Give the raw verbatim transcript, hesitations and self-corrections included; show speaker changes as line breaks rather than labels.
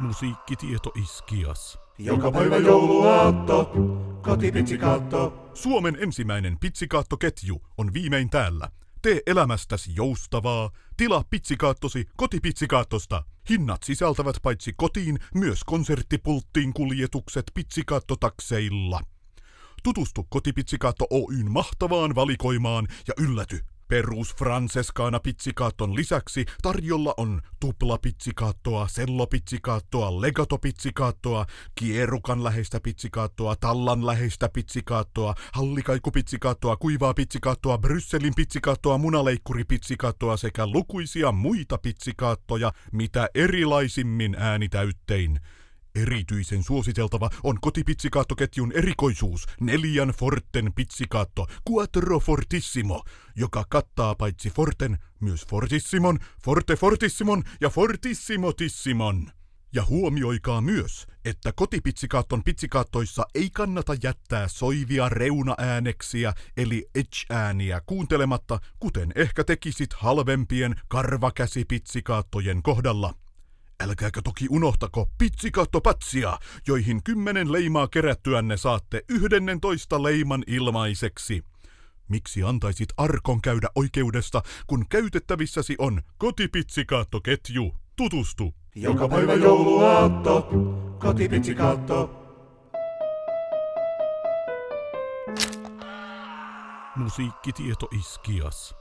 Musiikkitieto Iskias.
Joka päivä jouluaatto, kotipizzicato.
Suomen ensimmäinen pizzikaattoketju on viimein täällä. Tee elämästäsi joustavaa. Tilaa pizzikaattosi Kotipizzicaatosta. Hinnat sisältävät paitsi kotiin myös konserttipulttiin kuljetukset pizzikaattotakseilla. Tutustu Kotipizzicato Oy:n mahtavaan valikoimaan ja ylläty. Perus Francescana pizzikaatton lisäksi tarjolla on tuplapizzikaattoa, sellopizzikaattoa, legato-pizzikaattoa, kierukan läheistä pizzikaattoa, tallan läheistä pizzikaattoa, hallikaikupizzikaattoa, kuivaa pizzikaattoa, Brysselin pizzikaattoa, munaleikkuripizzikaattoa sekä lukuisia muita pizzikaattoja, mitä erilaisimmin äänitäyttein. Erityisen suositeltava on Kotipizzicato-ketjun erikoisuus neljän Forten pizzikaatto Quattro Fortissimo, joka kattaa paitsi Forten, myös Fortissimon, Forte Fortissimon ja Fortissimotissimon. Ja huomioikaa myös, että Kotipizzicaton pizzikaattoissa ei kannata jättää soivia reunaääneksiä eli edge-ääniä kuuntelematta, kuten ehkä tekisit halvempien karvakäsipizzikaattojen kohdalla. Älkääkä toki unohtako pizzikaattopatsia, joihin kymmenen leimaa kerättyänne saatte yhdennentoista leiman ilmaiseksi. Miksi antaisit arkon käydä oikeudesta, kun käytettävissäsi on Kotipizzicato-ketju? Tutustu!
Joka päivä jouluaatto, kotipizzicato.
Musiikkitieto Iskias.